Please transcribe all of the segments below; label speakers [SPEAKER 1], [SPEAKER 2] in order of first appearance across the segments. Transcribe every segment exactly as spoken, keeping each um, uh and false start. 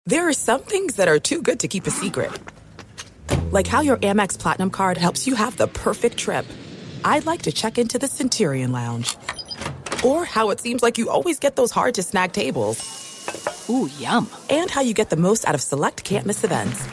[SPEAKER 1] There are some things that are too good to keep a secret. Like how your Amex Platinum card helps you have the perfect trip. I'd like to check into the Centurion Lounge. Or how it seems like you always get those hard-to-snag tables.
[SPEAKER 2] Ooh, yum.
[SPEAKER 1] And how you get the most out of select can't-miss events.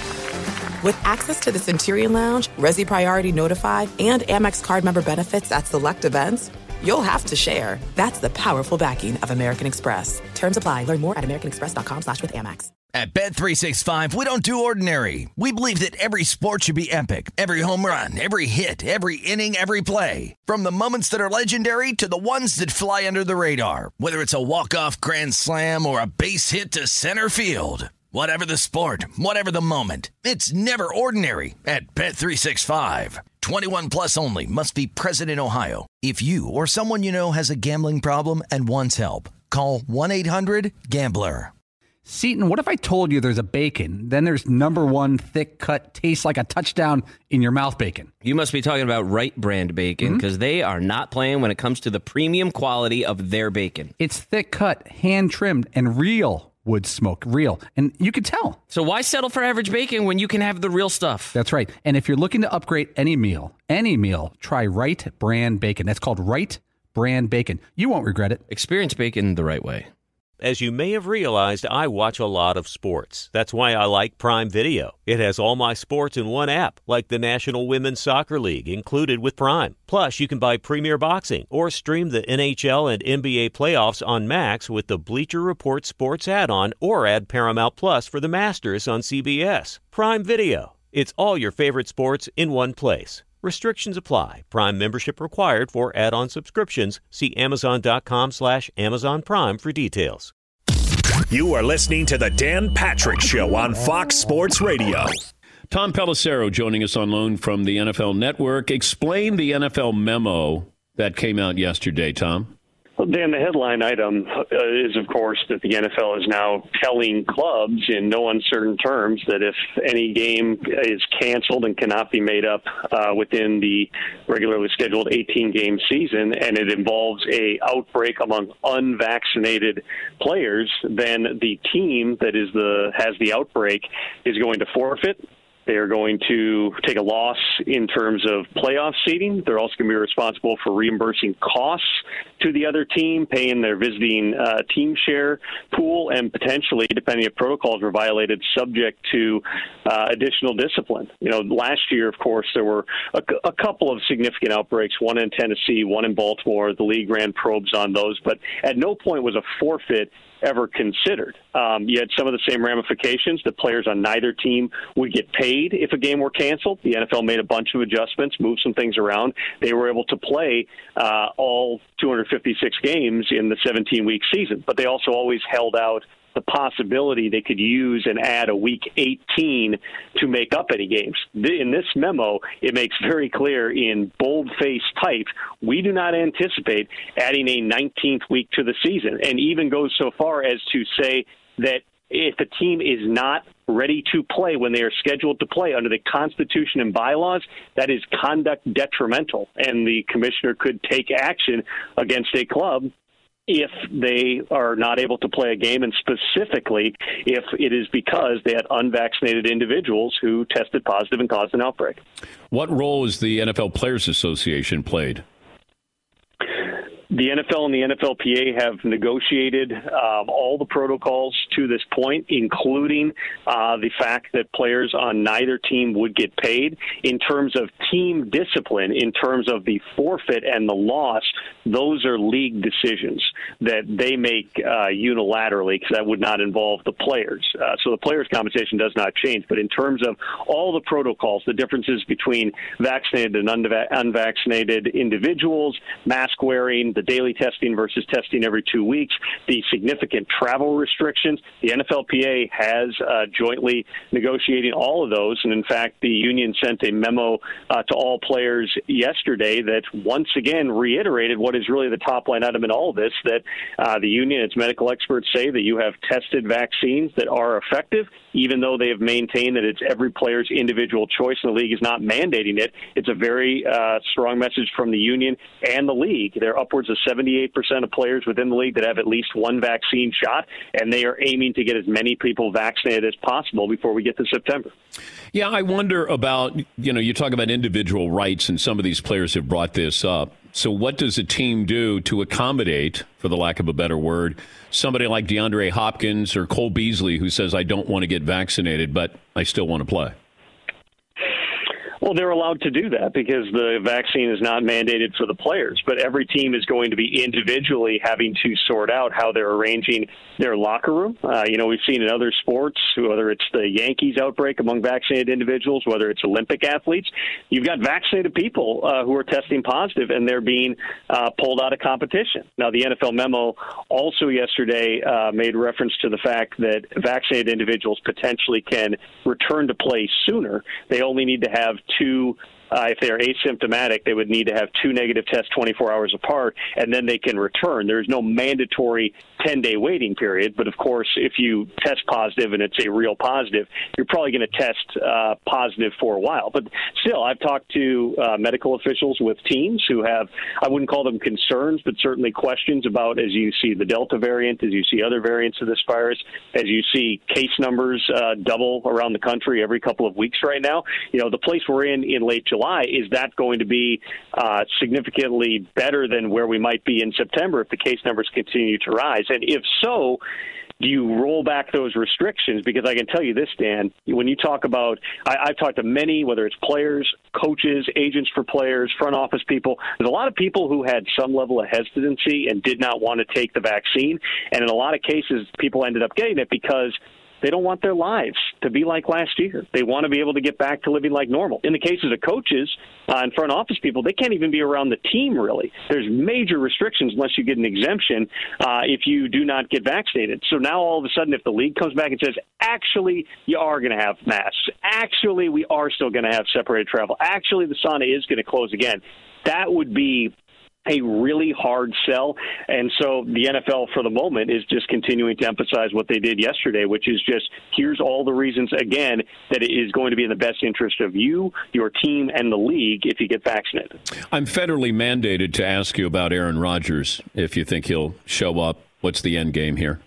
[SPEAKER 1] With access to the Centurion Lounge, Resi Priority Notified, and Amex card member benefits at select events, you'll have to share. That's the powerful backing of American Express. Terms apply. Learn more at americanexpress.com slash with Amex.
[SPEAKER 3] At Bet three sixty-five, we don't do ordinary. We believe that every sport should be epic. Every home run, every hit, every inning, every play. From the moments that are legendary to the ones that fly under the radar. Whether it's a walk-off grand slam or a base hit to center field. Whatever the sport, whatever the moment, it's never ordinary at Bet three sixty-five. twenty-one plus only. Must be present in Ohio. If you or someone you know has a gambling problem and wants help, call one eight hundred gambler.
[SPEAKER 4] Seton, what if I told you there's a bacon, then there's number one thick cut, tastes like a touchdown in your mouth bacon?
[SPEAKER 5] You must be talking about Wright Brand Bacon, because mm-hmm. they are not playing when it comes to the premium quality of their bacon.
[SPEAKER 4] It's thick cut, hand trimmed, and real wood smoke, real. And you can tell.
[SPEAKER 5] So why settle for average bacon when you can have the real stuff?
[SPEAKER 4] That's right. And if you're looking to upgrade any meal, any meal, try Wright Brand Bacon. That's called Wright Brand Bacon. You won't regret it.
[SPEAKER 5] Experience bacon the right way.
[SPEAKER 6] As you may have realized, I watch a lot of sports. That's why I like Prime Video. It has all my sports in one app, like the National Women's Soccer League, included with Prime. Plus, you can buy Premier Boxing or stream the N H L and N B A playoffs on Max with the Bleacher Report Sports add-on, or add Paramount Plus for the Masters on C B S. Prime Video. It's all your favorite sports in one place. Restrictions apply. Prime membership required for add-on subscriptions. See Amazon.com slash Amazon Prime for details.
[SPEAKER 7] You are listening to the Dan Patrick Show on Fox Sports Radio.
[SPEAKER 8] Tom Pelissero joining us on loan from the N F L Network. Explain the N F L memo that came out yesterday, Tom.
[SPEAKER 9] Well, Dan, the headline item uh, is, of course, that the N F L is now telling clubs in no uncertain terms that if any game is canceled and cannot be made up uh, within the regularly scheduled eighteen-game season, and it involves a outbreak among unvaccinated players, then the team that is the has the outbreak is going to forfeit. They are going to take a loss in terms of playoff seeding. They're also going to be responsible for reimbursing costs to the other team, paying their visiting uh, team share pool, and potentially, depending if protocols were violated, subject to uh, additional discipline. You know, last year, of course, there were a, a couple of significant outbreaks, one in Tennessee, one in Baltimore. The league ran probes on those, but at no point was a forfeit ever considered. Um, you had some of the same ramifications. The players on neither team would get paid if a game were canceled. The N F L made a bunch of adjustments, moved some things around. They were able to play uh, all two hundred fifty-six games in the seventeen-week season, but they also always held out the possibility they could use and add a week eighteen to make up any games. In this memo, it makes very clear in bold-faced type, we do not anticipate adding a nineteenth week to the season, and even goes so far as to say that if a team is not ready to play when they are scheduled to play under the Constitution and bylaws, that is conduct detrimental, and the commissioner could take action against a club if they are not able to play a game, and specifically if it is because they had unvaccinated individuals who tested positive and caused an outbreak.
[SPEAKER 8] What role has the N F L Players Association played?
[SPEAKER 9] The N F L and the N F L P A have negotiated um, all the protocols to this point, including uh, the fact that players on neither team would get paid. In terms of team discipline, in terms of the forfeit and the loss, those are league decisions that they make uh, unilaterally, because that would not involve the players. Uh, so the players' compensation does not change. But in terms of all the protocols, the differences between vaccinated and unva- unvaccinated individuals, mask wearing, the daily testing versus testing every two weeks, the significant travel restrictions. The N F L P A has uh, jointly negotiating all of those. And in fact, the union sent a memo uh, to all players yesterday that once again reiterated what is really the top line item in all of this, that uh, the union, its medical experts say that you have tested vaccines that are effective, even though they have maintained that it's every player's individual choice and the league is not mandating it. It's a very uh, strong message from the union and the league. There are upwards of seventy-eight percent of players within the league that have at least one vaccine shot, and they are aiming to get as many people vaccinated as possible before we get to September.
[SPEAKER 8] Yeah, I wonder about, you know, you talk about individual rights, and some of these players have brought this up. So what does a team do to accommodate, for the lack of a better word, somebody like DeAndre Hopkins or Cole Beasley who says, I don't want to get vaccinated, but I still want to play?
[SPEAKER 9] Well, they're allowed to do that because the vaccine is not mandated for the players. But every team is going to be individually having to sort out how they're arranging their locker room. Uh, you know, we've seen in other sports, whether it's the Yankees outbreak among vaccinated individuals, whether it's Olympic athletes, you've got vaccinated people uh, who are testing positive, and they're being uh, pulled out of competition. Now, the N F L memo also yesterday uh, made reference to the fact that vaccinated individuals potentially can return to play sooner. They only need to have two, uh, if they're asymptomatic, they would need to have two negative tests twenty-four hours apart, and then they can return. There's no mandatory ten-day waiting period, but of course, if you test positive and it's a real positive, you're probably going to test uh, positive for a while. But still, I've talked to uh, medical officials with teams who have, I wouldn't call them concerns, but certainly questions about, as you see the Delta variant, as you see other variants of this virus, as you see case numbers uh, double around the country every couple of weeks right now. You know, the place we're in in late July, is that going to be uh, significantly better than where we might be in September if the case numbers continue to rise? And if so, do you roll back those restrictions? Because I can tell you this, Dan, when you talk about, I, I've talked to many, whether it's players, coaches, agents for players, front office people, there's a lot of people who had some level of hesitancy and did not want to take the vaccine. And in a lot of cases, people ended up getting it because they don't want their lives to be like last year. They want to be able to get back to living like normal. In the cases of coaches uh, and front office people, they can't even be around the team, really. There's major restrictions unless you get an exemption uh, if you do not get vaccinated. So now all of a sudden, if the league comes back and says, actually, you are going to have masks. Actually, we are still going to have separated travel. Actually, the sauna is going to close again. That would be a really hard sell. And so the N F L for the moment is just continuing to emphasize what they did yesterday, which is just here's all the reasons, again, that it is going to be in the best interest of you, your team, and the league if you get vaccinated.
[SPEAKER 8] I'm federally mandated to ask you about Aaron Rodgers, if you think he'll show up. What's the end game here?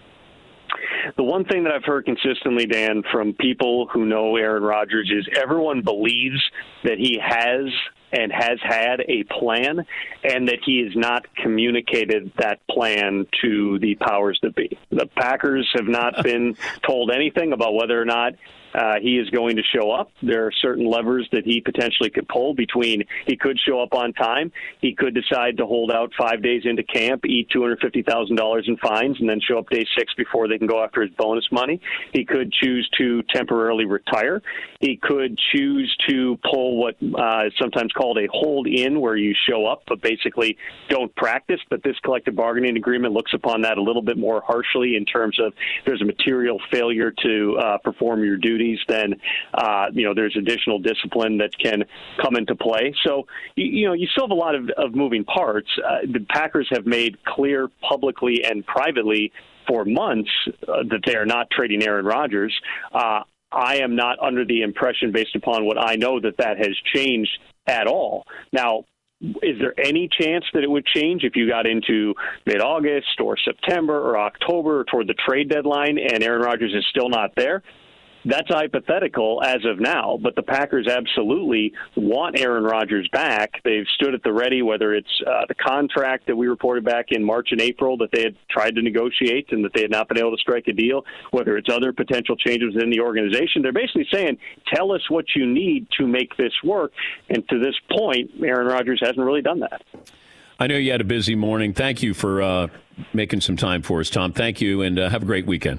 [SPEAKER 9] The one thing that I've heard consistently, Dan, from people who know Aaron Rodgers is everyone believes that he has and has had a plan, and that he has not communicated that plan to the powers that be. The Packers have not been told anything about whether or not uh, he is going to show up. There are certain levers that he potentially could pull between he could show up on time, he could decide to hold out five days into camp, eat two hundred fifty thousand dollars in fines, and then show up day six before they can go after his bonus money. He could choose to temporarily retire. He could choose to pull what uh, is sometimes called a hold-in, where you show up but basically don't practice. But this collective bargaining agreement looks upon that a little bit more harshly in terms of there's a material failure to uh, perform your duties, then uh, you know there's additional discipline that can come into play. So you, you know you still have a lot of, of moving parts. Uh, the Packers have made clear publicly and privately for months uh, that they are not trading Aaron Rodgers. Uh, I am not under the impression, based upon what I know, that that has changed at all. Now, is there any chance that it would change if you got into mid-August or September or October or toward the trade deadline and Aaron Rodgers is still not there? That's hypothetical as of now, but the Packers absolutely want Aaron Rodgers back. They've stood at the ready, whether it's uh, the contract that we reported back in March and April that they had tried to negotiate and that they had not been able to strike a deal, whether it's other potential changes within the organization. They're basically saying, tell us what you need to make this work. And to this point, Aaron Rodgers hasn't really done that.
[SPEAKER 8] I know you had a busy morning. Thank you for uh, making some time for us, Tom. Thank you, and uh, have a great weekend.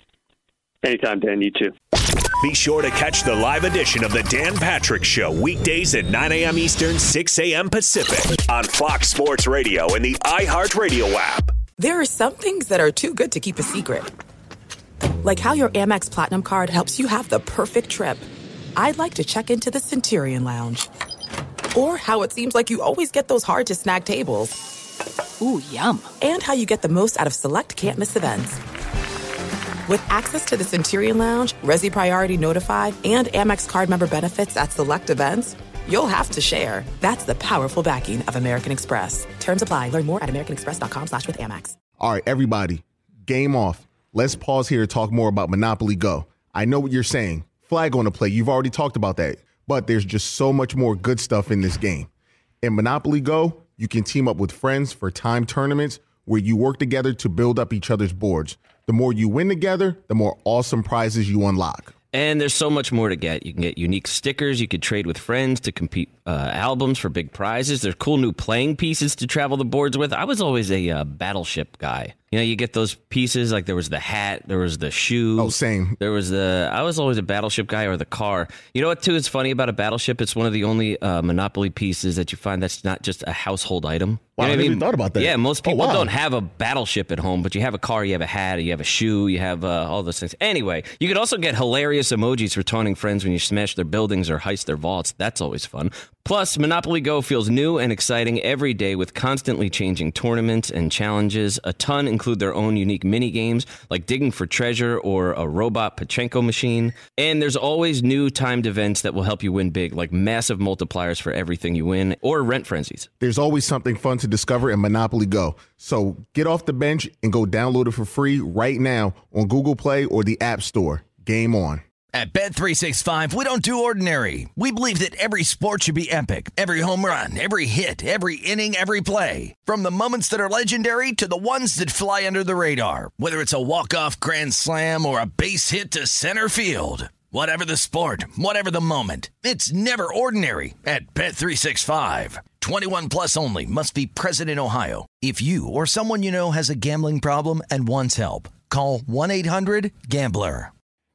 [SPEAKER 9] Anytime, Dan. You too.
[SPEAKER 7] Be sure to catch the live edition of the Dan Patrick Show weekdays at nine a.m. Eastern, six a.m. Pacific on Fox Sports Radio and the iHeartRadio app.
[SPEAKER 1] There are some things that are too good to keep a secret. Like how your Amex Platinum card helps you have the perfect trip. I'd like to check into the Centurion Lounge. Or how it seems like you always get those hard-to-snag tables.
[SPEAKER 2] Ooh, yum.
[SPEAKER 1] And how you get the most out of select can't-miss events. With access to the Centurion Lounge, Resi Priority Notified, and Amex card member benefits at select events, you'll have to share. That's the powerful backing of American Express. Terms apply. Learn more at americanexpress.com slash with Amex.
[SPEAKER 2] All right, everybody, game off. Let's pause here to talk more about Monopoly Go. I know what you're saying. Flag on the play. You've already talked about that. But there's just so much more good stuff in this game. In Monopoly Go, you can team up with friends for timed tournaments where you work together to build up each other's boards. The more you win together, the more awesome prizes you unlock.
[SPEAKER 5] And there's so much more to get. You can get unique stickers. You could trade with friends to compete uh, albums for big prizes. There's cool new playing pieces to travel the boards with. I was always a uh, Battleship guy. You know, you get those pieces, like there was the hat, there was the shoe.
[SPEAKER 2] Oh, same.
[SPEAKER 5] There was the, I was always a Battleship guy, or the car. You know what, too, is funny about a Battleship? It's one of the only uh, Monopoly pieces that you find that's not just a household item.
[SPEAKER 2] Wow,
[SPEAKER 5] You know
[SPEAKER 2] I
[SPEAKER 5] what
[SPEAKER 2] never
[SPEAKER 5] mean?
[SPEAKER 2] thought about that.
[SPEAKER 5] Yeah, most people
[SPEAKER 2] Oh, wow.
[SPEAKER 5] don't have a Battleship at home, but you have a car, you have a hat, you have a shoe, you have uh, all those things. Anyway, you could also get hilarious emojis for taunting friends when you smash their buildings or heist their vaults. That's always fun. Plus, Monopoly Go feels new and exciting every day with constantly changing tournaments and challenges. A ton include their own unique mini games, like digging for treasure or a robot Pachinko machine. And there's always new timed events that will help you win big, like massive multipliers for everything you win, or rent frenzies.
[SPEAKER 2] There's always something fun to discover in Monopoly Go. So get off the bench and go download it for free right now on Google Play or the App Store. Game on.
[SPEAKER 3] At Bet three sixty-five, we don't do ordinary. We believe that every sport should be epic. Every home run, every hit, every inning, every play. From the moments that are legendary to the ones that fly under the radar. Whether it's a walk-off grand slam or a base hit to center field. Whatever the sport, whatever the moment. It's never ordinary at Bet three sixty-five. twenty-one plus only. Must be present in Ohio. If you or someone you know has a gambling problem and wants help, call one eight hundred gambler.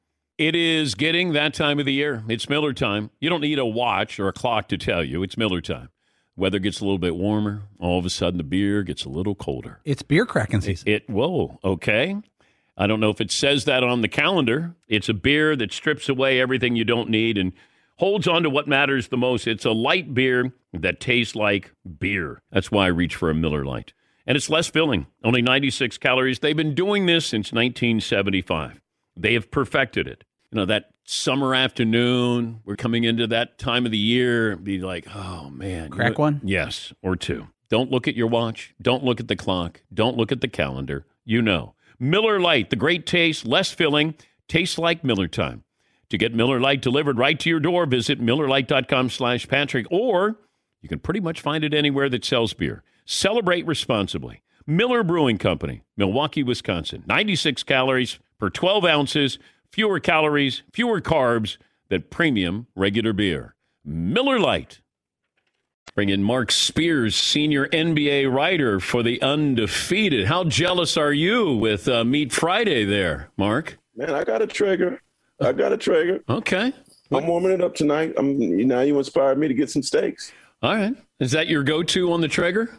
[SPEAKER 8] It is getting that time of the year. It's Miller time. You don't need a watch or a clock to tell you. It's Miller time. Weather gets a little bit warmer. All of a sudden, the beer gets a little colder.
[SPEAKER 4] It's beer cracking season.
[SPEAKER 8] It, it whoa, okay. I don't know if it says that on the calendar. It's a beer that strips away everything you don't need and holds on to what matters the most. It's a light beer that tastes like beer. That's why I reach for a Miller Lite. And it's less filling, only ninety-six calories. They've been doing this since nineteen seventy-five. They have perfected it. You know, that summer afternoon, we're coming into that time of the year, be like, oh, man.
[SPEAKER 4] Crack
[SPEAKER 8] you know,
[SPEAKER 4] one?
[SPEAKER 8] Yes, or two. Don't look at your watch. Don't look at the clock. Don't look at the calendar. You know. Miller Lite, the great taste, less filling, tastes like Miller time. To get Miller Lite delivered right to your door, visit MillerLite.com slash Patrick, or you can pretty much find it anywhere that sells beer. Celebrate responsibly. Miller Brewing Company, Milwaukee, Wisconsin. ninety-six calories per twelve ounces. Fewer calories, fewer carbs than premium regular beer. Miller Lite. Bring in Mark Spears, senior N B A writer for the Undefeated. How jealous are you with uh, Meat Friday there, Mark?
[SPEAKER 10] Man, I got a trigger. I got a trigger.
[SPEAKER 8] Okay.
[SPEAKER 10] I'm warming it up tonight. I'm, you know, you inspired me to get some steaks.
[SPEAKER 8] All right. Is that your go-to on the Traeger?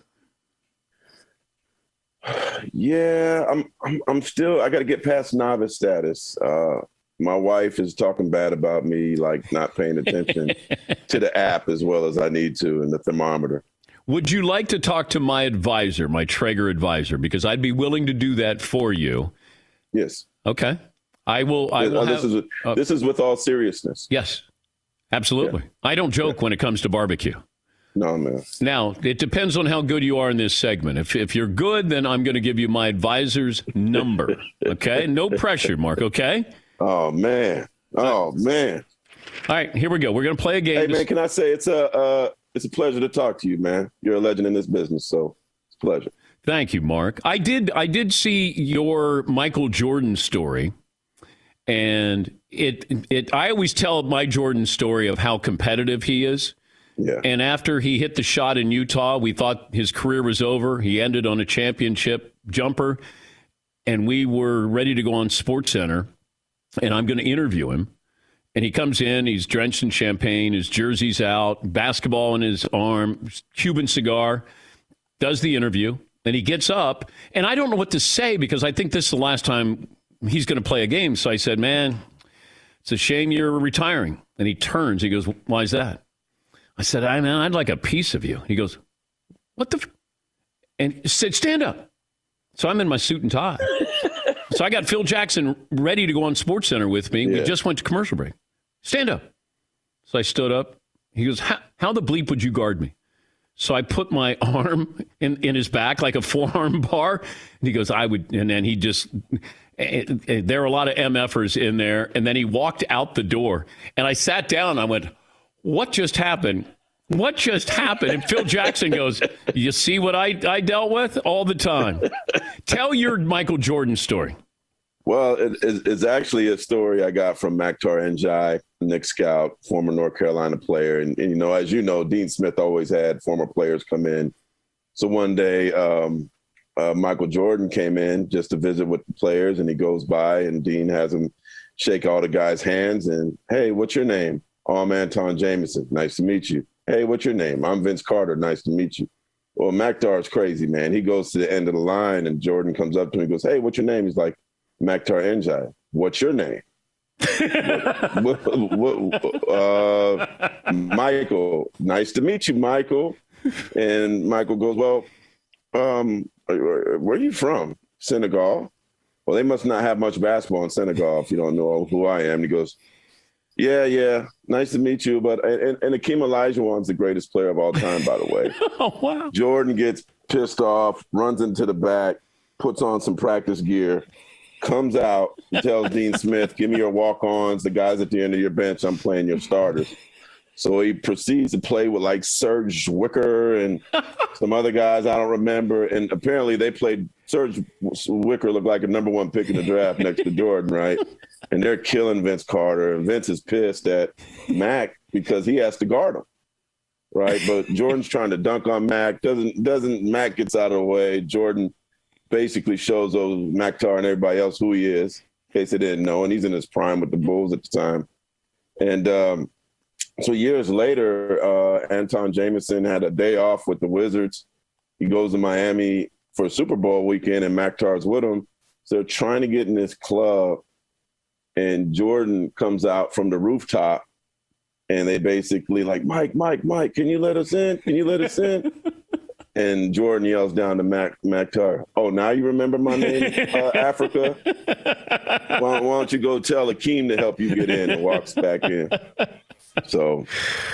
[SPEAKER 10] Yeah, I'm, I'm, I'm still, I got to get past novice status. Uh, my wife is talking bad about me, like not paying attention to the app as well as I need to and the thermometer.
[SPEAKER 8] Would you like to talk to my advisor, my Traeger advisor? Because I'd be willing to do that for you.
[SPEAKER 10] Yes.
[SPEAKER 8] Okay. I will. I will
[SPEAKER 10] uh,
[SPEAKER 8] have,
[SPEAKER 10] this is uh, this is with all seriousness.
[SPEAKER 8] Yes, absolutely. Yeah. I don't joke yeah. when it comes to barbecue.
[SPEAKER 10] No, man.
[SPEAKER 8] Now, it depends on how good you are in this segment. If if you're good, then I'm going to give you my advisor's number. Okay? No pressure, Mark, okay?
[SPEAKER 10] Oh, man. Oh, man.
[SPEAKER 8] All right, here we go. We're going to play a game.
[SPEAKER 10] Hey, man, can I say it's a, uh, it's a pleasure to talk to you, man. You're a legend in this business, so it's a pleasure.
[SPEAKER 8] Thank you, Mark. I did I did see your Michael Jordan story, and it it I always tell my Jordan story of how competitive he is.
[SPEAKER 10] Yeah.
[SPEAKER 8] And after he hit the shot in Utah, we thought his career was over. He ended on a championship jumper, and we were ready to go on SportsCenter, and I'm going to interview him. And he comes in, he's drenched in champagne, his jersey's out, basketball in his arm, Cuban cigar, does the interview, and he gets up, and I don't know what to say because I think this is the last time he's going to play a game. So I said, man, it's a shame you're retiring. And he turns, he goes, why is that? I said, I know, I'd like a piece of you. He goes, what the? F-? And he said, stand up. So I'm in my suit and tie. So I got Phil Jackson ready to go on SportsCenter with me. Yeah. We just went to commercial break. Stand up. So I stood up. He goes, how, how the bleep would you guard me? So I put my arm in, in his back like a forearm bar. And he goes, I would. And then he just, there were a lot of M Fers in there. And then he walked out the door. And I sat down. I went, what just happened? What just happened? And Phil Jackson goes, you see what I, I dealt with all the time. Tell your Michael Jordan story.
[SPEAKER 10] Well, it, it's actually a story I got from Maktar Njai, Knicks scout, former North Carolina player. And, and, you know, as you know, Dean Smith always had former players come in. So one day, um, uh, Michael Jordan came in just to visit with the players, and he goes by, and Dean has him shake all the guys' hands. And, hey, what's your name? Oh, I'm Anton Jameson. Nice to meet you. Hey, what's your name? I'm Vince Carter. Nice to meet you. Well, Maktar is crazy, man. He goes to the end of the line, and Jordan comes up to him and goes, hey, what's your name? He's like, Maktar Njai. What's your name? what, what, what, uh, Michael. Nice to meet you, Michael. And Michael goes, well, um, where are you from? Senegal. Well, they must not have much basketball in Senegal if you don't know who I am. And he goes, yeah, yeah, nice to meet you. But and, and Akeem Olajuwon's the greatest player of all time, by the way.
[SPEAKER 8] Oh, wow.
[SPEAKER 10] Jordan gets pissed off, runs into the back, puts on some practice gear, comes out and tells Dean Smith, give me your walk-ons, the guys at the end of your bench, I'm playing your starters. So he proceeds to play with like Serge Wicker and some other guys I don't remember. And apparently they played, Serge Wicker looked like a number one pick in the draft next to Jordan, right? And they're killing Vince Carter. And Vince is pissed at Mac because he has to guard him, right? But Jordan's trying to dunk on Mac. Doesn't, doesn't Mac gets out of the way. Jordan basically shows those Maktar and everybody else who he is, in case they didn't know. And he's in his prime with the Bulls at the time. And um, so years later, uh, Anton Jameson had a day off with the Wizards. He goes to Miami for Super Bowl weekend, and Maktar's with him. So they're trying to get in this club, and Jordan comes out from the rooftop, and they basically like, Mike, Mike, Mike, can you let us in? Can you let us in? And Jordan yells down to Mac, Maktar, oh, now you remember my name, uh, Africa? Why, why don't you go tell Akeem to help you get in, and walks back in. So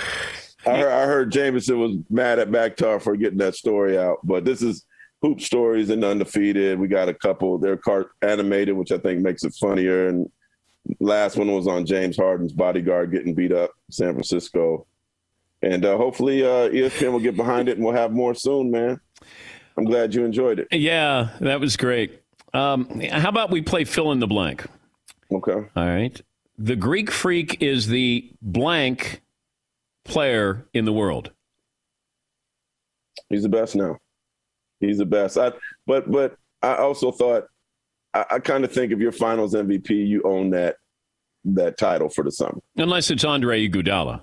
[SPEAKER 10] I heard, I heard Jameson was mad at Maktar for getting that story out. But this is Hoop Stories and Undefeated. We got a couple. They're cart animated, which I think makes it funnier. And last one was on James Harden's bodyguard getting beat up in San Francisco. And uh, hopefully uh, E S P N will get behind it, and we'll have more soon, man. I'm glad you enjoyed it.
[SPEAKER 8] Yeah, that was great. Um, how about we play fill in the blank?
[SPEAKER 10] Okay.
[SPEAKER 8] All right. The Greek Freak is the blank player in the world.
[SPEAKER 10] He's the best now. He's the best. I, but but I also thought, I, I kind of think if you're Finals M V P, you own that that title for the summer.
[SPEAKER 8] Unless it's Andre Iguodala.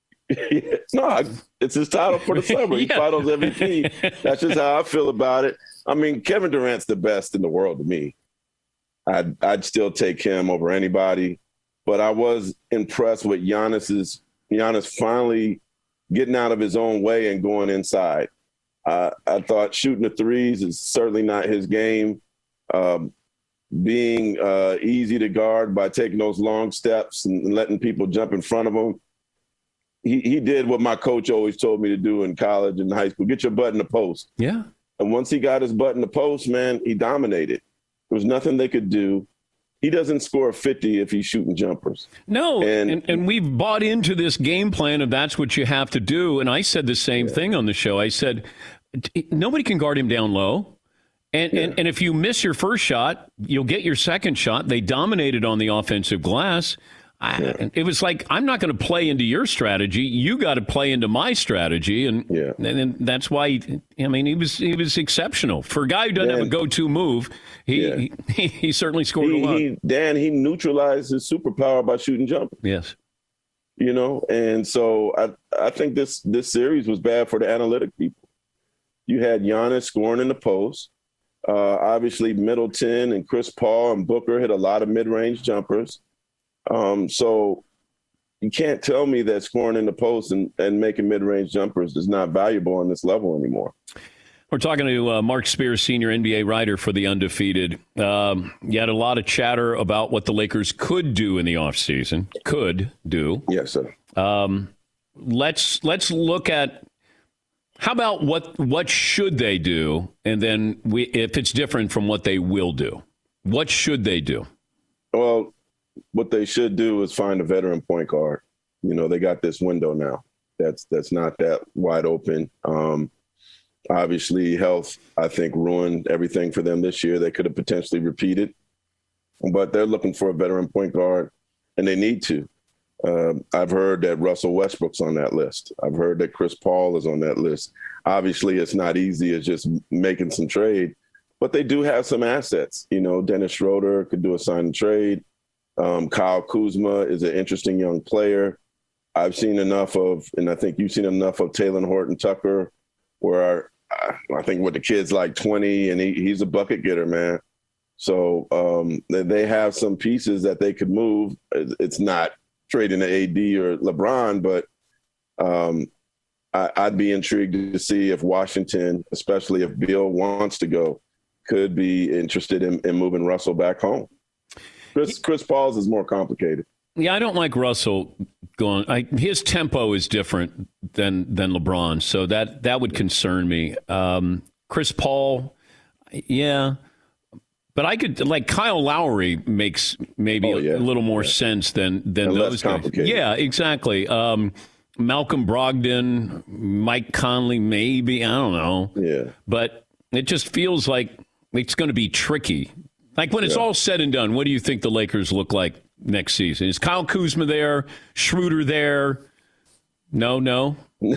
[SPEAKER 10] No, it's his title for the summer. He's yeah. Finals M V P. That's just how I feel about it. I mean, Kevin Durant's the best in the world to me. I'd, I'd still take him over anybody. But I was impressed with Giannis's Giannis finally getting out of his own way and going inside. Uh, I thought shooting the threes is certainly not his game. Um, being uh, easy to guard by taking those long steps and letting people jump in front of him. He he did what my coach always told me to do in college and high school. Get your butt in the post.
[SPEAKER 8] Yeah.
[SPEAKER 10] And once he got his butt in the post, man, he dominated. There was nothing they could do. He doesn't score fifty if he's shooting jumpers.
[SPEAKER 8] No, and, and, and we've bought into this game plan of that's what you have to do. And I said the same yeah. thing on the show. I said, nobody can guard him down low. And, yeah. and and if you miss your first shot, you'll get your second shot. They dominated on the offensive glass. I, yeah. It was like, I'm not going to play into your strategy. You got to play into my strategy. And,
[SPEAKER 10] yeah.
[SPEAKER 8] and, and that's why, he, I mean, he was he was exceptional. For a guy who doesn't Dan, have a go-to move, he, yeah. he, he certainly scored
[SPEAKER 10] he,
[SPEAKER 8] a lot.
[SPEAKER 10] He, Dan, he neutralized his superpower by shooting jumpers.
[SPEAKER 8] Yes.
[SPEAKER 10] You know, and so I, I think this, this series was bad for the analytic people. You had Giannis scoring in the post. Uh, obviously, Middleton and Chris Paul and Booker hit a lot of mid-range jumpers. Um, so you can't tell me that scoring in the post and, and making mid-range jumpers is not valuable on this level anymore.
[SPEAKER 8] We're talking to uh, Mark Spears, senior N B A writer for The Undefeated. Um, you had a lot of chatter about what the Lakers could do in the offseason. Could do.
[SPEAKER 10] Yes, sir.
[SPEAKER 8] Um, let's let's look at how about what what should they do, and then we, if it's different from what they will do, what should they do?
[SPEAKER 10] Well, what they should do is find a veteran point guard. You know, they got this window now. That's that's not that wide open. Um, obviously, health, I think, ruined everything for them this year. They could have potentially repeated, but they're looking for a veteran point guard, and they need to. Uh, I've heard that Russell Westbrook's on that list. I've heard that Chris Paul is on that list. Obviously, it's not easy as just making some trade, but they do have some assets. You know, Dennis Schroeder could do a sign and trade. Um, Kyle Kuzma is an interesting young player. I've seen enough of, and I think you've seen enough of Talen Horton-Tucker, where I, I think with the kid's like twenty, and he, he's a bucket getter, man. So um, they have some pieces that they could move. It's not trading to A D or LeBron, but um, I, I'd be intrigued to see if Washington, especially if Bill wants to go, could be interested in, in moving Russell back home. Chris, Chris Paul's is more complicated.
[SPEAKER 8] Yeah, I don't like Russell going. I, his tempo is different than than LeBron, so that that would concern me. Um, Chris Paul, yeah, but I could like Kyle Lowry makes maybe
[SPEAKER 10] oh, yeah.
[SPEAKER 8] a, a little more
[SPEAKER 10] yeah.
[SPEAKER 8] sense than than
[SPEAKER 10] and
[SPEAKER 8] those guys. Yeah, exactly. Um, Malcolm Brogdon, Mike Conley, maybe I don't know.
[SPEAKER 10] Yeah,
[SPEAKER 8] but it just feels like it's going to be tricky. Like when it's
[SPEAKER 10] yeah.
[SPEAKER 8] all said and done, what do you think the Lakers look like next season? Is Kyle Kuzma there? Schroeder there? No, no.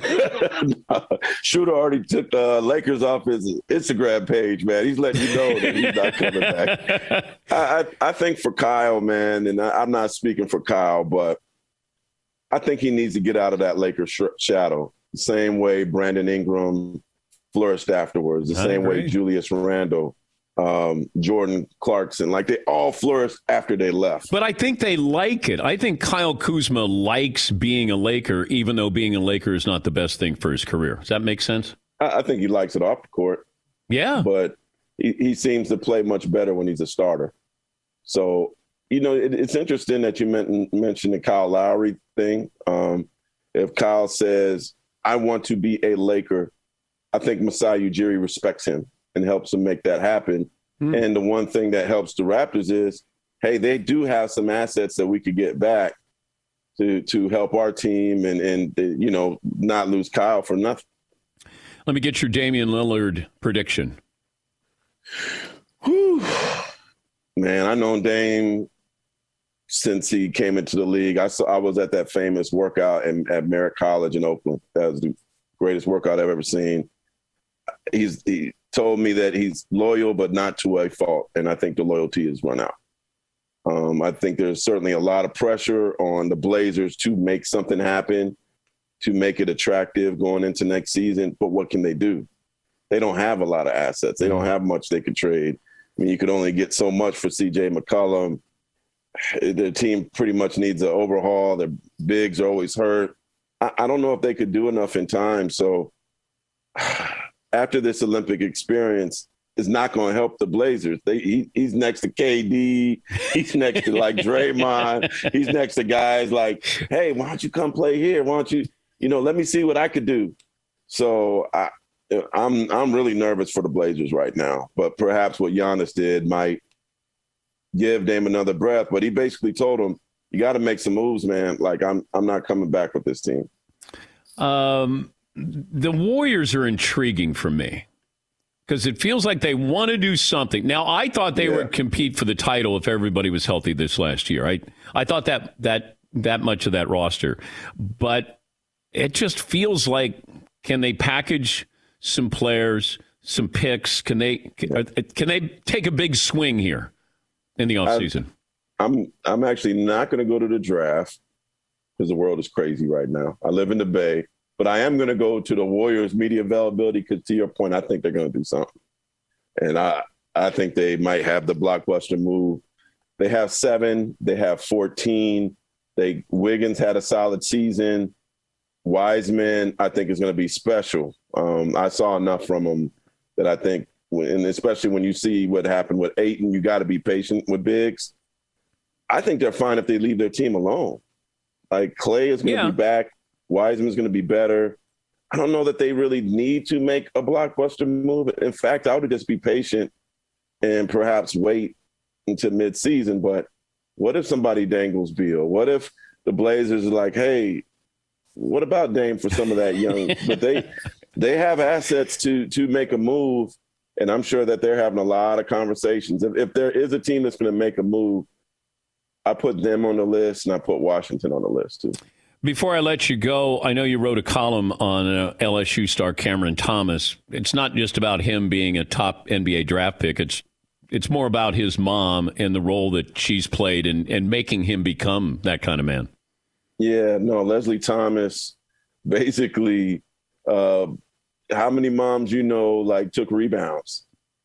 [SPEAKER 10] Schroeder already took the Lakers off his Instagram page, man. He's letting you know that he's not coming back. I, I, I think for Kyle, man, and I, I'm not speaking for Kyle, but I think he needs to get out of that Lakers sh- shadow. The same way Brandon Ingram flourished afterwards. The
[SPEAKER 8] I
[SPEAKER 10] same
[SPEAKER 8] agree.
[SPEAKER 10] way Julius Randle. Um, Jordan Clarkson, like they all flourished after they left.
[SPEAKER 8] But I think they like it. I think Kyle Kuzma likes being a Laker, even though being a Laker is not the best thing for his career. Does that make sense?
[SPEAKER 10] I, I think he likes it off the court.
[SPEAKER 8] Yeah.
[SPEAKER 10] But he, he seems to play much better when he's a starter. So, you know, it, it's interesting that you men- mentioned the Kyle Lowry thing. Um, if Kyle says, I want to be a Laker, I think Masai Ujiri respects him and helps them make that happen. Mm. And the one thing that helps the Raptors is, hey, they do have some assets that we could get back to to help our team and, and you know, not lose Kyle for nothing.
[SPEAKER 8] Let me get your Damian Lillard prediction.
[SPEAKER 10] Whew. Man, I've known Dame since he came into the league. I saw I was at that famous workout in, at Merritt College in Oakland. That was the greatest workout I've ever seen. He's he told me that he's loyal, but not to a fault. And I think the loyalty has run out. Um, I think there's certainly a lot of pressure on the Blazers to make something happen, to make it attractive going into next season. But what can they do? They don't have a lot of assets. They don't have much they could trade. I mean, you could only get so much for C J McCollum. Their team pretty much needs an overhaul. Their bigs are always hurt. I, I don't know if they could do enough in time. So after this Olympic experience is not going to help the Blazers. They, he, he's next to K D. He's next to like Draymond. He's next to guys like, hey, why don't you come play here? Why don't you, you know, let me see what I could do. So I, I'm I'm really nervous for the Blazers right now. But perhaps what Giannis did might give Dame another breath. But he basically told him, you got to make some moves, man. Like I'm I'm not coming back with this team.
[SPEAKER 8] Um. The Warriors are intriguing for me because it feels like they want to do something. Now, I thought they yeah. would compete for the title if everybody was healthy this last year. I I thought that that that much of that roster, but it just feels like, can they package some players, some picks? Can they can, can they take a big swing here in the offseason?
[SPEAKER 10] I'm I'm actually not going to go to the draft because the world is crazy right now. I live in the Bay. But I am going to go to the Warriors media availability because, to your point, I think they're going to do something. And I, I think they might have the blockbuster move. They have seven. They have fourteen. They Wiggins had a solid season. Wiseman, I think, is going to be special. Um, I saw enough from him that I think, and especially when you see what happened with Ayton, you got to be patient with bigs. I think they're fine if they leave their team alone. Like Clay is going to
[SPEAKER 8] yeah.
[SPEAKER 10] be back. Wiseman's going to be better. I don't know that they really need to make a blockbuster move. In fact, I would just be patient and perhaps wait until midseason. But what if somebody dangles Beal? What if the Blazers are like, hey, what about Dame for some of that young? But they they have assets to to make a move, and I'm sure that they're having a lot of conversations. If, if there is a team that's going to make a move, I put them on the list, and I put Washington on the list too.
[SPEAKER 8] Before I let you go, I know you wrote a column on uh, L S U star Cameron Thomas. It's not just about him being a top N B A draft pick. It's it's more about his mom and the role that she's played in, in making him become that kind of man.
[SPEAKER 10] Yeah, no, Leslie Thomas basically, uh, how many moms you know, like, took rebounds,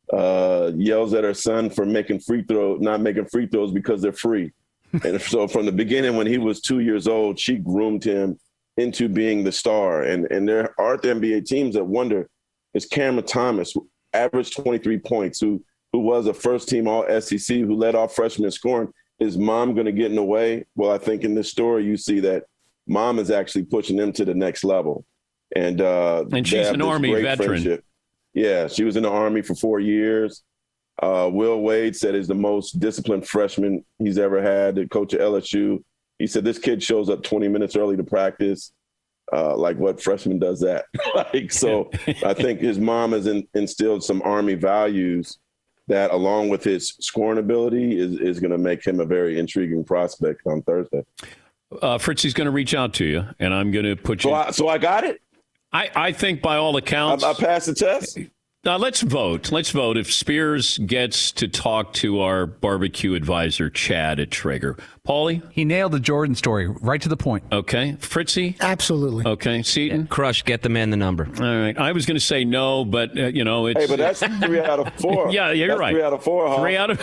[SPEAKER 10] uh, yells at her son for making free throw, not making free throws because they're free. And so from the beginning, when he was two years old, she groomed him into being the star. And, and there are N B A teams that wonder, is Cameron Thomas, who averaged twenty-three points, who who was a first-team All-S E C, who led off freshman scoring, is mom going to get in the way? Well, I think in this story you see that mom is actually pushing them to the next level. And uh,
[SPEAKER 8] and she's an Army veteran.
[SPEAKER 10] Friendship. Yeah, she was in the Army for four years. Uh, Will Wade said he's the most disciplined freshman he's ever had, the coach at L S U. He said this kid shows up twenty minutes early to practice. Uh, like, what freshman does that? like, so I think his mom has in, instilled some Army values that, along with his scoring ability, is, is going to make him a very intriguing prospect on Thursday.
[SPEAKER 8] Uh, Fritzy's going to reach out to you, and I'm going to put you.
[SPEAKER 10] So I, so I got it?
[SPEAKER 8] I, I think by all accounts.
[SPEAKER 10] I, I passed the test?
[SPEAKER 8] Now, let's vote. Let's vote if Spears gets to talk to our barbecue advisor, Chad at Traeger. Paulie?
[SPEAKER 4] He nailed the Jordan story right to the point.
[SPEAKER 8] Okay. Fritzy?
[SPEAKER 11] Absolutely.
[SPEAKER 8] Okay. Seton?
[SPEAKER 5] Crush, get the man the number.
[SPEAKER 8] All right. I was going to say no, but, uh, you know, it's.
[SPEAKER 10] Hey, but that's three out of four.
[SPEAKER 8] yeah, yeah, you're
[SPEAKER 10] that's
[SPEAKER 8] right.
[SPEAKER 10] Three out of four, huh?
[SPEAKER 8] Three out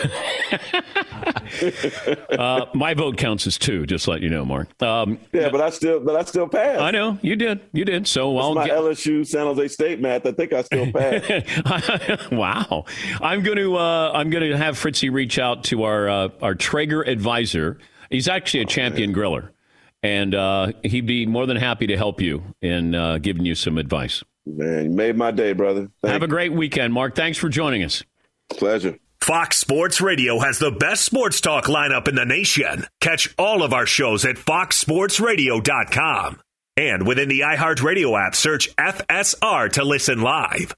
[SPEAKER 8] of. uh, my vote counts as two, just to let you know, Mark. Um,
[SPEAKER 10] yeah, but I still, but I still passed.
[SPEAKER 8] I know you did, you did. So
[SPEAKER 10] that's
[SPEAKER 8] I'll
[SPEAKER 10] my
[SPEAKER 8] get
[SPEAKER 10] L S U San Jose State math. I think I still passed.
[SPEAKER 8] Wow. I'm going to, uh, I'm going to have Fritzy reach out to our, uh, our Traeger advisor. He's actually a champion oh, griller, and uh, he'd be more than happy to help you in uh, giving you some advice.
[SPEAKER 10] Man, you made my day, brother. Thank
[SPEAKER 8] Have
[SPEAKER 10] you.
[SPEAKER 8] a great weekend, Mark. Thanks for joining us.
[SPEAKER 10] Pleasure.
[SPEAKER 7] Fox Sports Radio has the best sports talk lineup in the nation. Catch all of our shows at fox sports radio dot com. And within the iHeartRadio app, search F S R to listen live.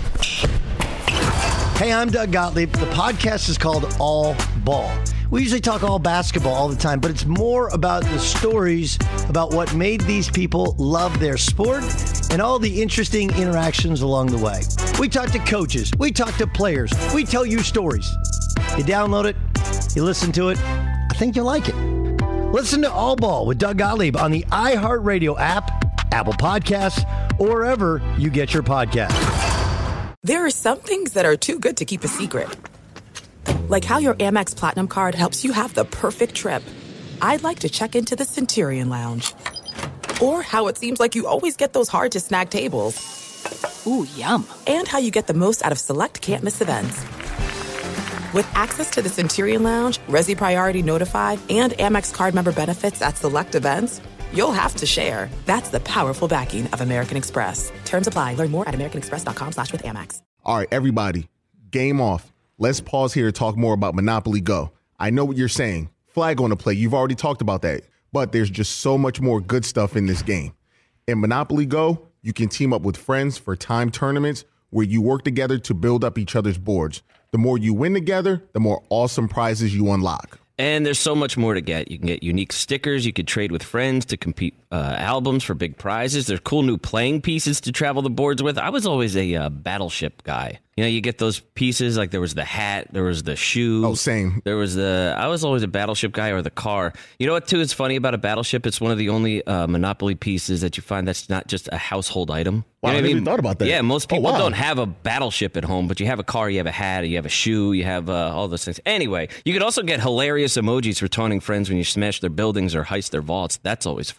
[SPEAKER 11] Hey, I'm Doug Gottlieb. The podcast is called All Ball. We usually talk all basketball all the time, but it's more about the stories about what made these people love their sport and all the interesting interactions along the way. We talk to coaches. We talk to players. We tell you stories. You download it. You listen to it. I think you'll like it. Listen to All Ball with Doug Gottlieb on the iHeartRadio app, Apple Podcasts, or wherever you get your podcasts.
[SPEAKER 1] There are some things that are too good to keep a secret. Like how your Amex Platinum card helps you have the perfect trip. I'd like to check into the Centurion Lounge. Or how it seems like you always get those hard-to-snag tables.
[SPEAKER 12] Ooh, yum.
[SPEAKER 1] And how you get the most out of select can't-miss events. With access to the Centurion Lounge, Resi Priority Notified, and Amex card member benefits at select events, you'll have to share. That's the powerful backing of American Express. Terms apply. Learn more at americanexpress.com slash with Amex.
[SPEAKER 2] All right, everybody, game off. Let's pause here to talk more about Monopoly Go. I know what you're saying. Flag on the play. You've already talked about that. But there's just so much more good stuff in this game. In Monopoly Go, you can team up with friends for timed tournaments where you work together to build up each other's boards. The more you win together, the more awesome prizes you unlock.
[SPEAKER 5] And there's so much more to get. You can get unique stickers. You could trade with friends to compete uh, albums for big prizes. There's cool new playing pieces to travel the boards with. I was always a uh, Battleship guy. You know, you get those pieces, like there was the hat, there was the shoe.
[SPEAKER 2] Oh, same.
[SPEAKER 5] There was the, I was always a Battleship guy, or the car. You know what, too, is funny about a Battleship? It's one of the only uh, Monopoly pieces that you find that's not just a household item.
[SPEAKER 2] Wow,
[SPEAKER 5] you know
[SPEAKER 2] I
[SPEAKER 5] never
[SPEAKER 2] even thought about that.
[SPEAKER 5] Yeah, most people
[SPEAKER 2] oh, wow.
[SPEAKER 5] don't have a Battleship at home, but you have a car, you have a hat, you have a shoe, you have uh, all those things. Anyway, you could also get hilarious emojis for taunting friends when you smash their buildings or heist their vaults. That's always fun.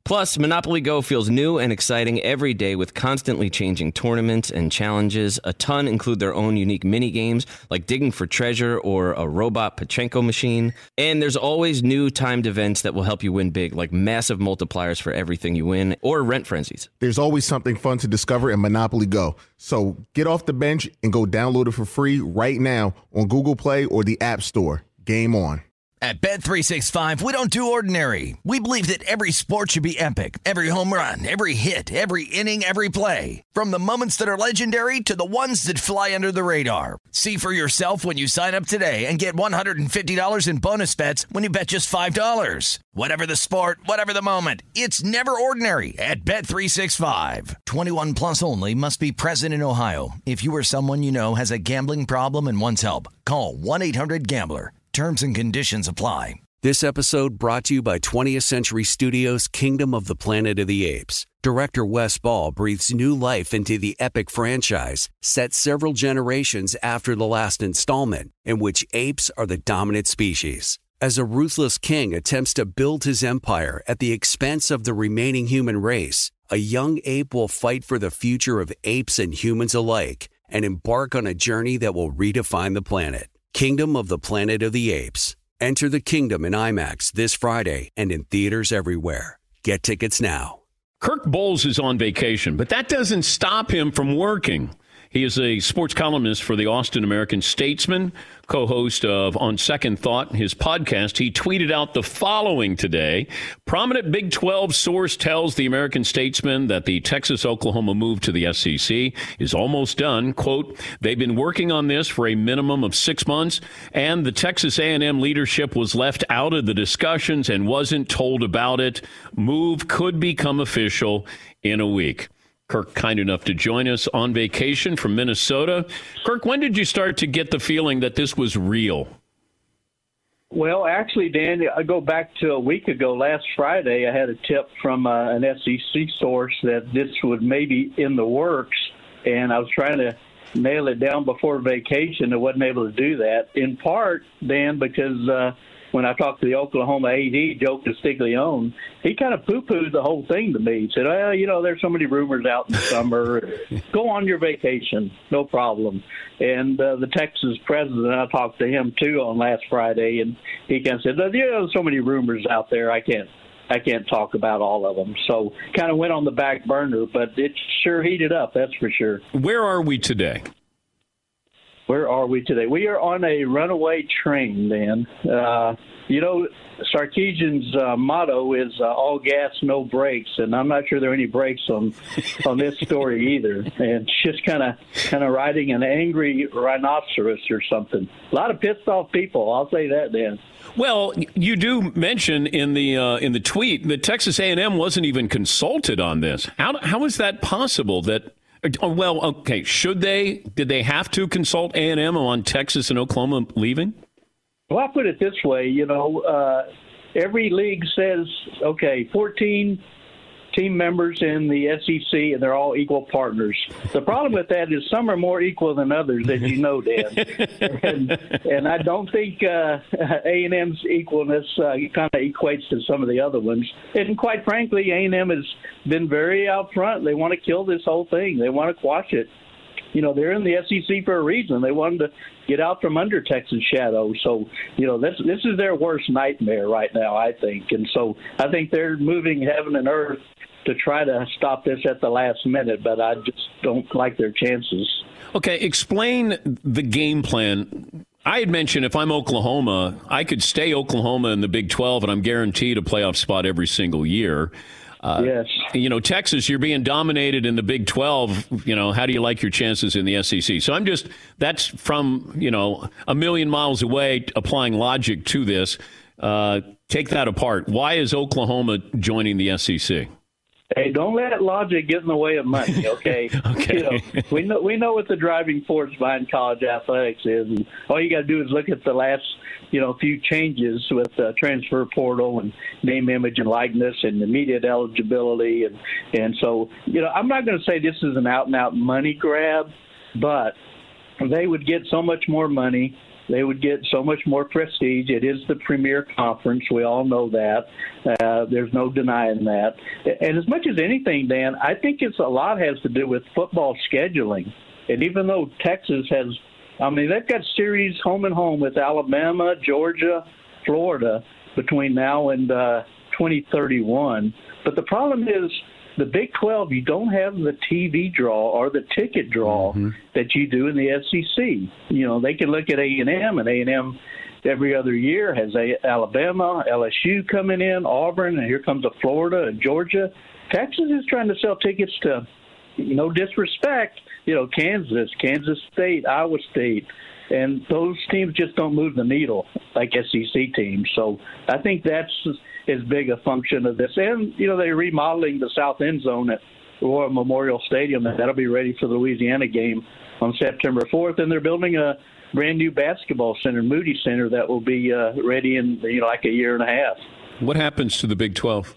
[SPEAKER 5] Plus, Monopoly Go feels new and exciting every day with constantly changing tournaments and challenges. A ton include their own unique mini games like digging for treasure or a robot Pachinko machine. And there's always new timed events that will help you win big, like massive multipliers for everything you win or rent frenzies.
[SPEAKER 2] There's always something fun to discover in Monopoly Go. So get off the bench and go download it for free right now on Google Play or the App Store. Game on.
[SPEAKER 3] At Bet three sixty-five, we don't do ordinary. We believe that every sport should be epic. Every home run, every hit, every inning, every play. From the moments that are legendary to the ones that fly under the radar. See for yourself when you sign up today and get one hundred fifty dollars in bonus bets when you bet just five dollars. Whatever the sport, whatever the moment, it's never ordinary at Bet three sixty-five. twenty-one plus only. Must be present in Ohio. If you or someone you know has a gambling problem and wants help, call one eight hundred gambler. Terms and conditions apply.
[SPEAKER 13] This episode brought to you by twentieth Century Studios' Kingdom of the Planet of the Apes. Director Wes Ball breathes new life into the epic franchise, set several generations after the last installment, in which apes are the dominant species. As a ruthless king attempts to build his empire at the expense of the remaining human race, a young ape will fight for the future of apes and humans alike and embark on a journey that will redefine the planet. Kingdom of the Planet of the Apes. Enter the kingdom in IMAX this Friday and in theaters everywhere. Get tickets now.
[SPEAKER 8] Kirk Bohls is on vacation, but that doesn't stop him from working. He is a sports columnist for the Austin American-Statesman, co-host of On Second Thought, his podcast. He tweeted out the following today. Prominent Big twelve source tells the American-Statesman that the Texas-Oklahoma move to the S E C is almost done. Quote, they've been working on this for a minimum of six months, and the Texas A and M leadership was left out of the discussions and wasn't told about it. Move could become official in a week. Kirk, kind enough to join us on vacation from Minnesota. Kirk, when did you start to get the feeling that this was real?
[SPEAKER 14] Well, actually, Dan, I go back to a week ago. Last Friday, I had a tip from uh, an S E C source that this would maybe in the works, and I was trying to nail it down before vacation. I wasn't able to do that, in part, Dan, because uh, when I talked to the Oklahoma A D, Joe Castiglione, he kind of poo-pooed the whole thing to me. He said, well, you know, there's so many rumors out in the summer. Go on your vacation. No problem. And uh, the Texas president, I talked to him, too, on last Friday, and he kind of said, you know, there's so many rumors out there. I can't I can't talk about all of them. So kind of went on the back burner, but it sure heated up, that's for sure.
[SPEAKER 8] Where are we today?
[SPEAKER 14] Where are we today? We are on a runaway train, Dan. Uh, you know, Sarkisian's uh, motto is uh, all gas, no brakes, and I'm not sure there are any brakes on on this story either. And it's just kind of kind of riding an angry rhinoceros or something. A lot of pissed off people. I'll say that, Dan.
[SPEAKER 8] Well, you do mention in the uh, in the tweet that Texas A and M wasn't even consulted on this. How how is that possible? That Well, okay, should they, did they have to consult A and M on Texas and Oklahoma leaving?
[SPEAKER 14] Well, I'll put it this way, you know, uh, every league says, okay, fourteen team members in the S E C, and they're all equal partners. The problem with that is some are more equal than others, as you know, Dan. and, and I don't think uh, A and M's equalness uh, kind of equates to some of the other ones. And quite frankly, A and M has been very out front. They want to kill this whole thing. They want to quash it. You know, they're in the S E C for a reason. They wanted to get out from under Texas shadow. So, you know, this this is their worst nightmare right now, I think. And so I think they're moving heaven and earth to try to stop this at the last minute, but I just don't like their chances.
[SPEAKER 8] Okay, explain the game plan. I had mentioned if I'm Oklahoma, I could stay Oklahoma in the Big twelve, and I'm guaranteed a playoff spot every single year. Uh,
[SPEAKER 14] yes.
[SPEAKER 8] You know, Texas, you're being dominated in the Big twelve. You know, how do you like your chances in the S E C? So I'm just, that's from, you know, a million miles away, applying logic to this. Uh, take that apart. Why is Oklahoma joining the S E C?
[SPEAKER 14] Hey, don't let logic get in the way of money, okay?
[SPEAKER 8] Okay.
[SPEAKER 14] You know, we know we know what the driving force behind college athletics is, and all you got to do is look at the last, you know, few changes with the transfer portal and name, image, and likeness, and immediate eligibility, and and so, you know, I'm not going to say this is an out and out money grab, but they would get so much more money. They would get so much more prestige. It is the premier conference. We all know that. Uh, there's no denying that. And as much as anything, Dan, I think it's a lot has to do with football scheduling. And even though Texas has, I mean, they've got series home and home with Alabama, Georgia, Florida between now and uh, twenty thirty-one. But the problem is the Big twelve, you don't have the T V draw or the ticket draw mm-hmm. that you do in the S E C. You know, they can look at A and M, and A and M every other year has a, Alabama, L S U coming in, Auburn, and here comes a Florida and Georgia. Texas is trying to sell tickets to, no disrespect, you know, Kansas, Kansas State, Iowa State. And those teams just don't move the needle like S E C teams. So I think that's as big a function of this. And, you know, they're remodeling the south end zone at Royal Memorial Stadium, and that'll be ready for the Louisiana game on September fourth. And they're building a brand-new basketball center, Moody Center, that will be uh, ready in, you know, like a year and a half.
[SPEAKER 8] What happens to the Big twelve?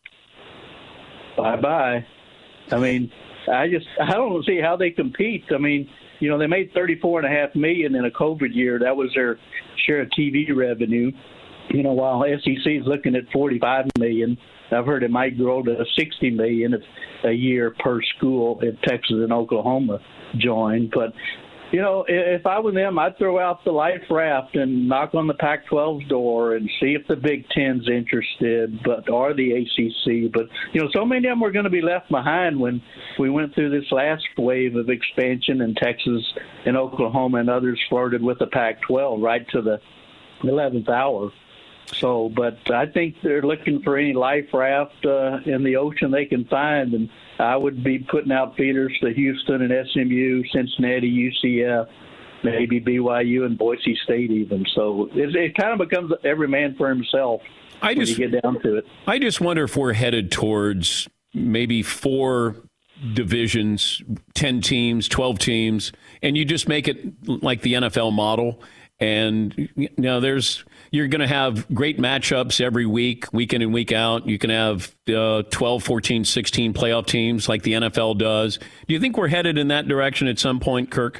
[SPEAKER 14] Bye-bye. I mean, I just I don't see how they compete. I mean, you know, they made thirty-four and a half million in a COVID year. That was their share of T V revenue. You know, while S E C is looking at forty-five million, I've heard it might grow to sixty million a year per school if Texas and Oklahoma join. But, you know, if I were them, I'd throw out the life raft and knock on the Pac twelve's door and see if the Big Ten's interested, but or the A C C. But, you know, so many of them were going to be left behind when we went through this last wave of expansion, and Texas and Oklahoma and others flirted with the Pac twelve right to the eleventh hour. So, but I think they're looking for any life raft uh, in the ocean they can find, and I would be putting out feeders to Houston and S M U, Cincinnati, U C F, maybe B Y U and Boise State even. So it, it kind of becomes every man for himself
[SPEAKER 8] I
[SPEAKER 14] when
[SPEAKER 8] just,
[SPEAKER 14] you get down to it.
[SPEAKER 8] I just wonder if we're headed towards maybe four divisions, ten teams, twelve teams, and you just make it like the N F L model. And, you know, there's you're going to have great matchups every week, week in and week out. You can have uh, twelve, fourteen, sixteen playoff teams like the N F L does. Do you think we're headed in that direction at some point, Kirk?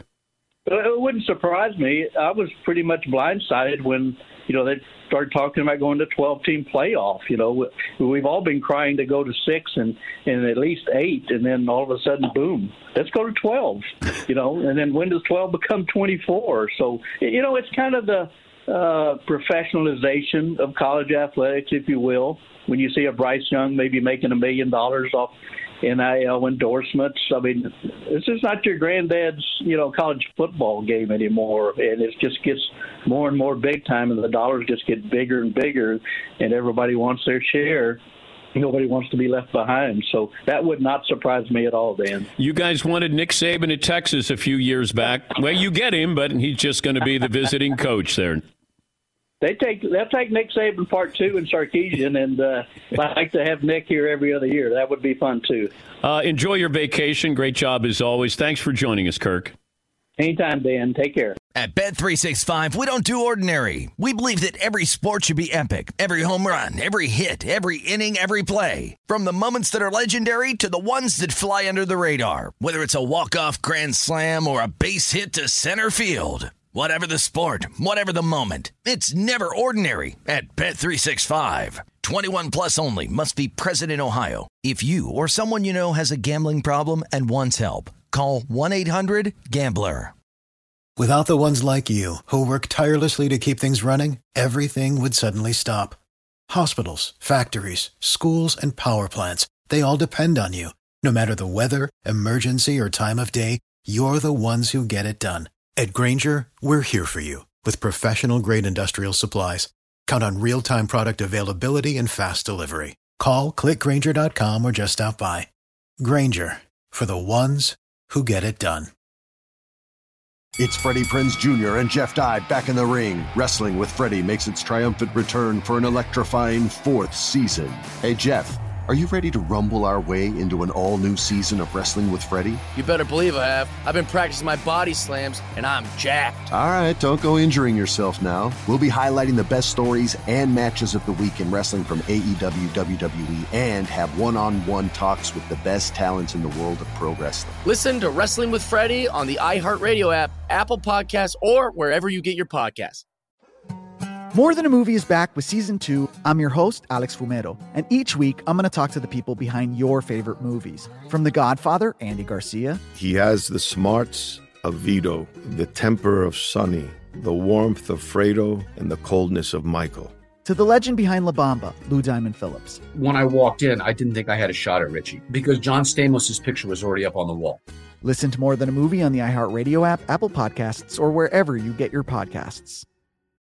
[SPEAKER 14] It wouldn't surprise me. I was pretty much blindsided when, you know, they started talking about going to twelve-team playoff. You know, we've all been crying to go to six and, and at least eight, and then all of a sudden, boom, let's go to twelve, you know, and then when does twelve become twenty-four? So, you know, it's kind of the uh, professionalization of college athletics, if you will, when you see a Bryce Young maybe making a million dollars off N I L endorsements. I mean, this is not your granddad's, you know, college football game anymore, and it just gets more and more big time, and the dollars just get bigger and bigger, and everybody wants their share. Nobody wants to be left behind. So that would not surprise me at all, Dan.
[SPEAKER 8] You guys wanted Nick Saban at Texas a few years back. Well, you get him, but he's just going to be the visiting coach there.
[SPEAKER 14] They take they'll take Nick Saban part two in Sarkeesian, and uh, I'd like to have Nick here every other year. That would be fun too.
[SPEAKER 8] Uh, enjoy your vacation. Great job as always. Thanks for joining us, Kirk.
[SPEAKER 14] Anytime, Dan. Take care.
[SPEAKER 3] At Bet three sixty-five, we don't do ordinary. We believe that every sport should be epic. Every home run, every hit, every inning, every play. From the moments that are legendary to the ones that fly under the radar. Whether it's a walk-off grand slam or a base hit to center field. Whatever the sport, whatever the moment, it's never ordinary at Bet three sixty-five. twenty-one plus only. Must be present in Ohio. If you or someone you know has a gambling problem and wants help, call one eight hundred gambler.
[SPEAKER 15] Without the ones like you, who work tirelessly to keep things running, everything would suddenly stop. Hospitals, factories, schools, and power plants, they all depend on you. No matter the weather, emergency, or time of day, you're the ones who get it done. At Grainger, we're here for you with professional-grade industrial supplies. Count on real-time product availability and fast delivery. Call, click Grainger dot com, or just stop by. Grainger, for the ones who get it done.
[SPEAKER 16] It's Freddie Prinze Junior and Jeff Dye back in the ring. Wrestling with Freddie makes its triumphant return for an electrifying fourth season. Hey, Jeff, Are you ready to rumble our way into an all-new season of Wrestling with Freddie?
[SPEAKER 17] You better believe I have. I've been practicing my body slams, and I'm jacked.
[SPEAKER 16] All right, don't go injuring yourself now. We'll be highlighting the best stories and matches of the week in wrestling from A E W, W W E, and have one-on-one talks with the best talents in the world of pro wrestling.
[SPEAKER 17] Listen to Wrestling with Freddie on the iHeartRadio app, Apple Podcasts, or wherever you get your podcasts.
[SPEAKER 18] More Than a Movie is back with season two. I'm your host, Alex Fumero, and each week I'm going to talk to the people behind your favorite movies. From The Godfather, Andy Garcia.
[SPEAKER 19] He has the smarts of Vito, the temper of Sonny, the warmth of Fredo, and the coldness of Michael.
[SPEAKER 18] To the legend behind La Bamba, Lou Diamond Phillips.
[SPEAKER 20] When I walked in, I didn't think I had a shot at Richie because John Stamos' picture was already up on the wall.
[SPEAKER 18] Listen to More Than a Movie on the iHeartRadio app, Apple Podcasts, or wherever you get your podcasts.